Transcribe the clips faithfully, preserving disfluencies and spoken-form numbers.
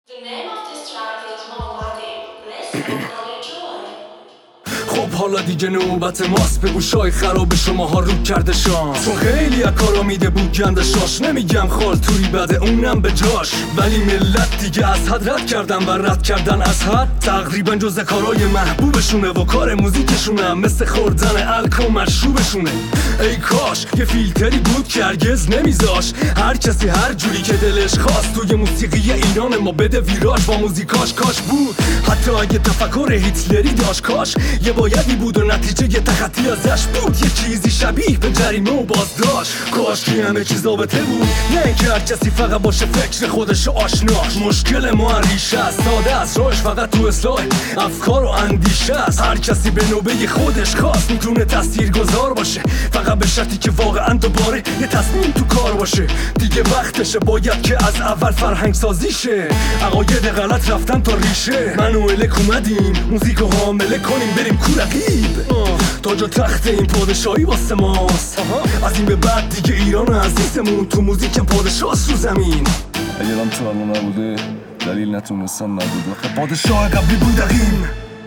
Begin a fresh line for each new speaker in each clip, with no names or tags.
The name of this track is Mawadi. Listen and enjoy.
خب حالا دیگه نوبت ماست، به گوشای خراب شماها رو کرده شانس، چون خیلی از کارا میده بود گنده شاش. نمیگم خال توری بده اونم به جاش، ولی ملت دیگه از حد رد کردن و رد کردن از حد تقریبا جز کارای محبوبشونه و کار موزیکشونه مثل خوردن الکل مشروبشونه. ای کاش یه فیلتری بود که هرگز نمیذاش هر کسی هر جوری که دلش خواست توی موسیقی ایران ما بده ویراج با موزیکاش. کاش بود حتی اگه تفکر هیتلری داشت، کاش یه بایدی بود و نتیجه یه تخطی ازش بود، یه چیزی شبیه به جریمه و بازداشت. کاش که همه چیز ضابطه بود، نه اینکه هر کسی فقط باشه فکر خودش آشناش. مشکل ما ریشه است، ساده است، راهش فقط تو اصلاح افکار و اندیشه است. هر کسی به نوبه خودش خاص میتونه تاثیرگذار باشه، فقط به شرطی که واقعا دوباره یه تصمیم تو کار باشه. دیگه وقتشه باید که از اول فرهنگ سازی شه، عقاید غلط رفتن تا ریشه. من و الک اومدیم موزیکو حامله کنیم بریم کو رقیب، تاج و تخت این پادشاهی واسه ماست. از این به بعد دیگه ایران عزیزمون تو موزیکم پادشاهست رو زمین.
اگه هم تو الان نبوده دلیل نتونستم نبوده، خب پادشاه قبلی بودقیم.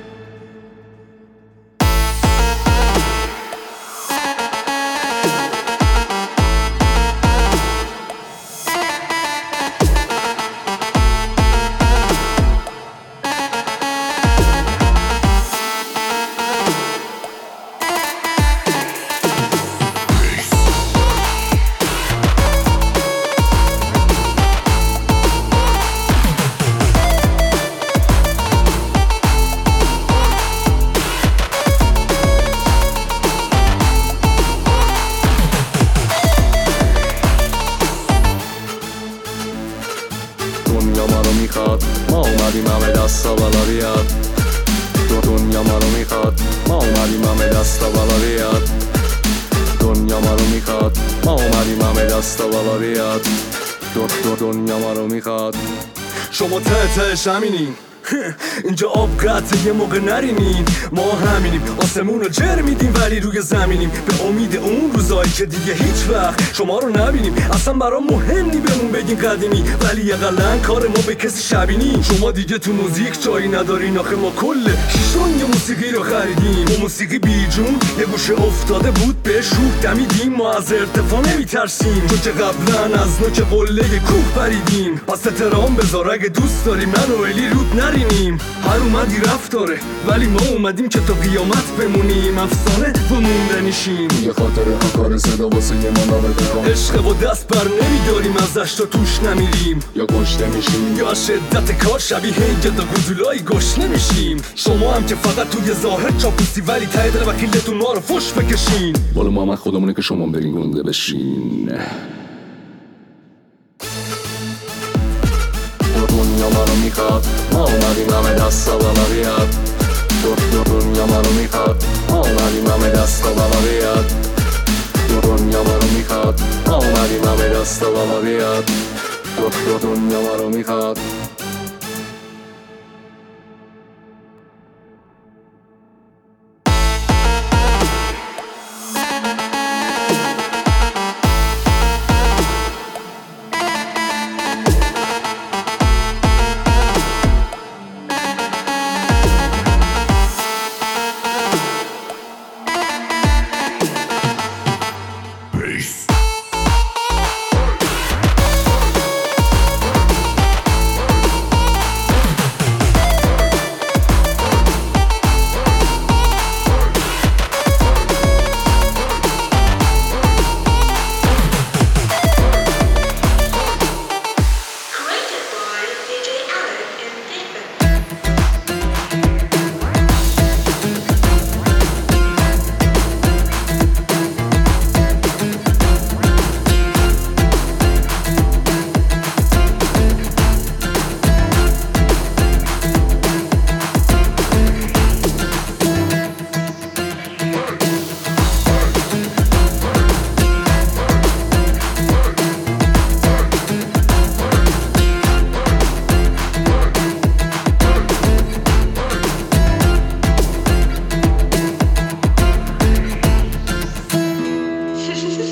دنیا ما رو میخواد، ما اومدیم همه دستا بالا بیاد. دنیا ما رو میخواد، ما اومدیم همه دستا بالا بیاد. دنیا ما رو میخواد، ما اومدیم همه دستا بالا بیاد. دنیا ما رو میخواد.
شما ته تهش همینین، اینجا آب قطعه یه موقع نرینین. ما همینیم، آسمون رو جر میدیم ولی روی زمینیم، به امید اون روزایی که دیگه هیچ وقت شما رو نبینیم. اصلا برام مهم نی بهمون بگین قدیمی، ولی اقلن کار ما به کسی شبینی. شما دیگه تو موزیک جایی ندارین، آخه ما کل شیشون یه موسیقی رو خریدیم. با موسیقی بیجون یه گوشه افتاده بود بهش روح دمیدیم. ما از ارتفاع نمیترسیم چون که قبلا از نوک قله کوه پریدیم. پس احترام بذار اگه دوست داری من و الی رود نرینیم. هر اومدی رفت داره ولی ما اومدیم که تا قیامت بمونیم، افسانه و موندنیشیم.
یه خاطر کار صدا واسه یه ما نبده،
عشق و دست بر نمیداریم ازش تا توش نمیریم،
یا گشته میشیم
یا شدت کار شبیه گدا گودولای گشنه میشیم. شما هم که فقط توی ظاهر چاپوسی ولی ته دل وکیلتون ما رو فش بکشین.
والا ما من خودمونه که شما برین گنده بشین.
دنیا ما رو میخواد، ما اومدیم همه دستا بالا بیاد. دنیا ما رو میخواد، ما اومدیم همه دستا بالا بیاد. دنیا ما رو میخواد، ما اومدیم همه دستا بالا بیاد. دنیا ما رو میخواد.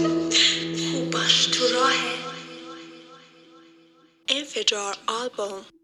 Infidrar album.